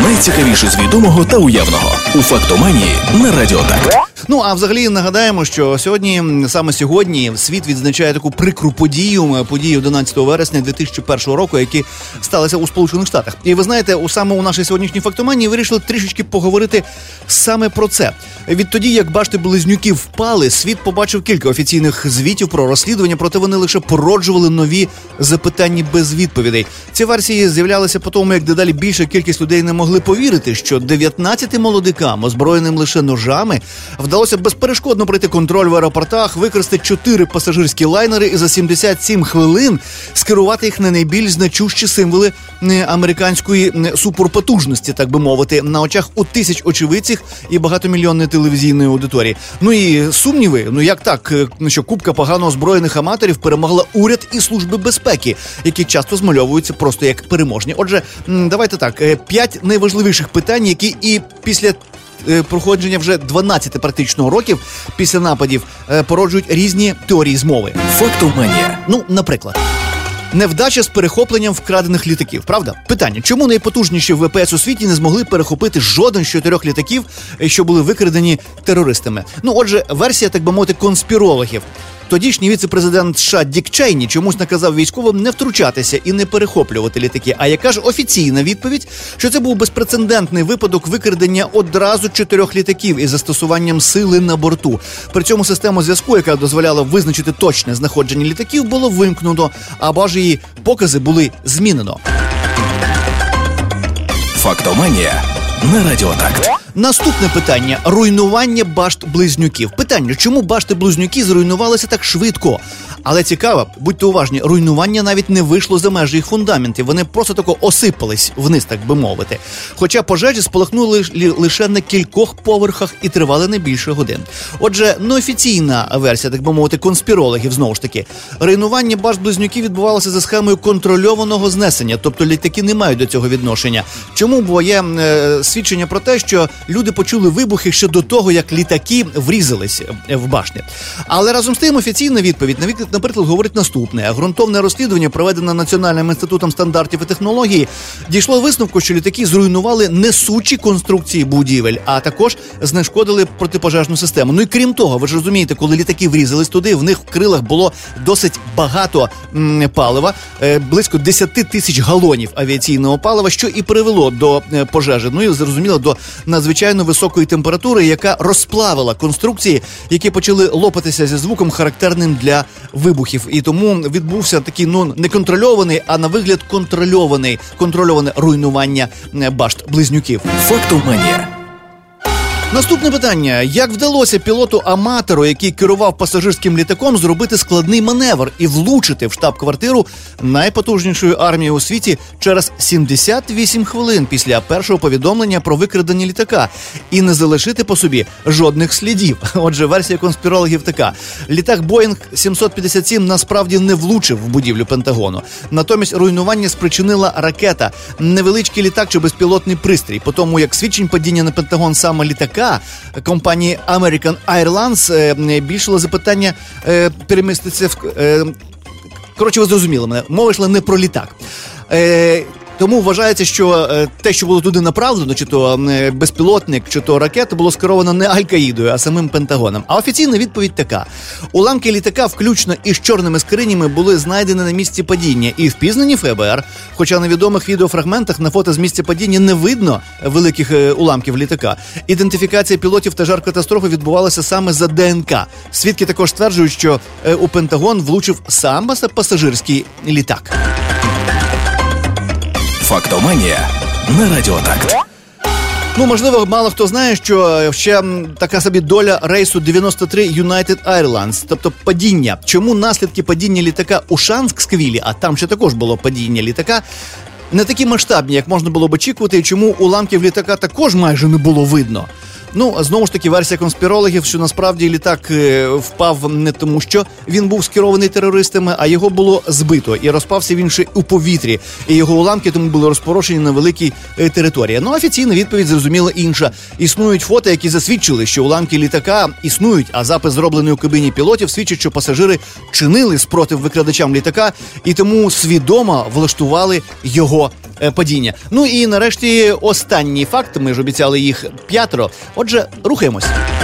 Найцікавіше з відомого та уявного у «Фактоманії» на Радіо Так. Ну, а взагалі нагадаємо, що саме сьогодні світ відзначає таку прикру подію 11 вересня 2001 року, які сталися у Сполучених Штатах. І ви знаєте, саме у нашій сьогоднішній «Фактоманії» вирішили трішечки поговорити саме про це. Відтоді, як башти-близнюки впали, світ побачив кілька офіційних звітів про розслідування, проте вони лише породжували нові запитання без відповідей. Ці версії з'являлися по тому, як дедалі більша кількість людей не могли повірити, що 19 молодикам, озброєним лише ножами, вдалося безперешкодно пройти контроль в аеропортах, викрасти 4 пасажирські лайнери і за 77 хвилин скерувати їх на найбільш значущі символи американської суперпотужності, так би мовити, на очах у тисяч очевидців і багатомільйонної телевізійної аудиторії. Ну і сумніви, як так, що купка погано озброєних аматорів перемогла уряд і служби безпеки, які часто змальовуються просто як переможні. Отже, давайте так, 5 найважливіших питань, які і після проходження вже 12 практично років після нападів породжують різні теорії змови. «Фактоманія». Наприклад, невдача з перехопленням вкрадених літаків, правда? Питання, чому найпотужніші ВПС у світі не змогли перехопити жоден з 4 літаків, що були викрадені терористами? Отже, версія, так би мовити, конспірологів. Тодішній віце-президент США Дік Чейні чомусь наказав військовим не втручатися і не перехоплювати літаки. А яка ж офіційна відповідь, що це був безпрецедентний випадок викрадення одразу 4 літаків із застосуванням сили на борту. При цьому систему зв'язку, яка дозволяла визначити точне знаходження літаків, було вимкнуто, або ж її покази були змінено. «Фактоманія» на Радіо Так. Наступне питання – руйнування башт-близнюків. Питання, чому башти-близнюки зруйнувалися так швидко? Але цікаво, будьте уважні, руйнування навіть не вийшло за межі їх фундаментів. Вони просто тако осипались вниз, так би мовити. Хоча пожежі спалахнули лише на кількох поверхах і тривали не більше годин. Отже, неофіційна версія, так би мовити, конспірологів, знову ж таки. Руйнування башт-близнюків відбувалося за схемою контрольованого знесення, тобто літаки не мають до цього відношення. Чому? Бо є свідчення про те, що люди почули вибухи ще до того, як літаки врізались в башні. Але разом з тим офіційна відповідь, наприклад, говорить наступне. Ґрунтовне розслідування, проведене Національним інститутом стандартів і технологій, дійшло висновку, що літаки зруйнували несучі конструкції будівель, а також знешкодили протипожежну систему. І крім того, ви ж розумієте, коли літаки врізались туди, в них в крилах було досить багато палива, близько 10 тисяч галонів авіаційного палива, що і привело до пожежі. І, зрозуміло, до надзвичайно високої температури, яка розплавила конструкції, які почали лопатися зі звуком, характерним для вибухів. І тому відбувся такий, неконтрольований, а на вигляд контрольоване руйнування башт-близнюків. «Фактоманія». Наступне питання. Як вдалося пілоту-аматору, який керував пасажирським літаком, зробити складний маневр і влучити в штаб-квартиру найпотужнішої армії у світі через 78 хвилин після першого повідомлення про викрадення літака і не залишити по собі жодних слідів? Отже, версія конспірологів така. Літак Boeing 757 насправді не влучив в будівлю Пентагону. Натомість руйнування спричинила ракета. Невеличкий літак чи безпілотний пристрій. По тому, як свідчень падіння на Пентагон саме літака, компанії American Airlines більшало запитання переміститься в... Коротше, ви зрозуміли мене. Мова йшла не про літак. Тому вважається, що те, що було туди направлено, чи то безпілотник, чи то ракета, було скеровано не Аль-Каїдою, а самим Пентагоном. А офіційна відповідь така. Уламки літака, включно із чорними скринями, були знайдені на місці падіння і впізнані ФБР, хоча на відомих відеофрагментах на фото з місця падіння не видно великих уламків літака. Ідентифікація пілотів та жар катастрофи відбувалася саме за ДНК. Свідки також стверджують, що у Пентагон влучив саме пасажирський літак. «Фактоманія» на Радіо Так. Можливо, мало хто знає, що ще така собі доля рейсу 93 United Airlines, тобто падіння. Чому наслідки падіння літака у Шанксквілі, а там ще також було падіння літака, не такі масштабні, як можна було б очікувати, і чому уламків літака також майже не було видно? Знову ж таки, версія конспірологів, що насправді літак впав не тому, що він був скерований терористами, а його було збито. І розпався він ще у повітрі. І його уламки тому були розпорошені на великій території. Офіційна відповідь, зрозуміло, інша. Існують фото, які засвідчили, що уламки літака існують, а запис, зроблений у кабіні пілотів, свідчить, що пасажири чинили спротив викрадачам літака і тому свідомо влаштували його падіння. І нарешті останній факт, ми ж обіцяли їх 5. Отже, рухаємось.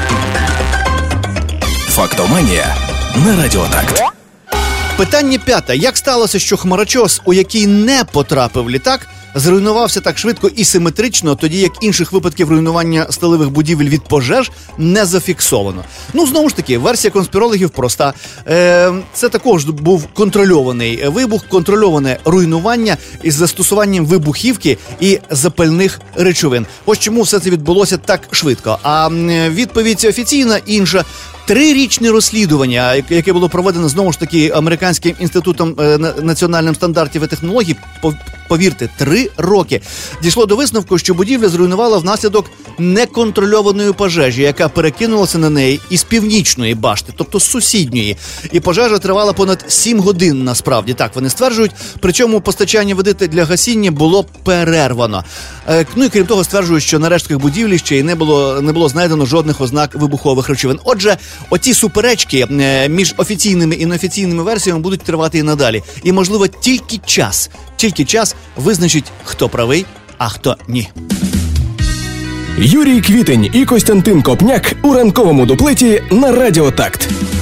Фактоманія на Радіо Такт. Питання 5. Як сталося, що хмарочос, у який не потрапив літак, зруйнувався так швидко і симетрично, тоді як інших випадків руйнування сталевих будівель від пожеж не зафіксовано? Знову ж таки, версія конспірологів проста. Це також був контрольований вибух, контрольоване руйнування із застосуванням вибухівки і запальних речовин. Ось чому все це відбулося так швидко. А відповідь офіційна інша. 3-річне розслідування, яке було проведено, знову ж таки, Американським інститутом національних стандартів і технологій, повірте, 3 роки, дійшло до висновку, що будівля зруйнувала внаслідок неконтрольованої пожежі, яка перекинулася на неї із північної башти, тобто з сусідньої. І пожежа тривала понад 7 годин, насправді, так вони стверджують. Причому постачання води для гасіння було перервано. І крім того, стверджують, що на рештках будівлі ще й не було знайдено жодних ознак вибухових речовин. Отже, оці суперечки між офіційними і неофіційними версіями будуть тривати і надалі. І, можливо, тільки час визначить, хто правий, а хто ні. Юрій Квітень і Костянтин Копняк у ранковому дуплеті на Радіо Такт.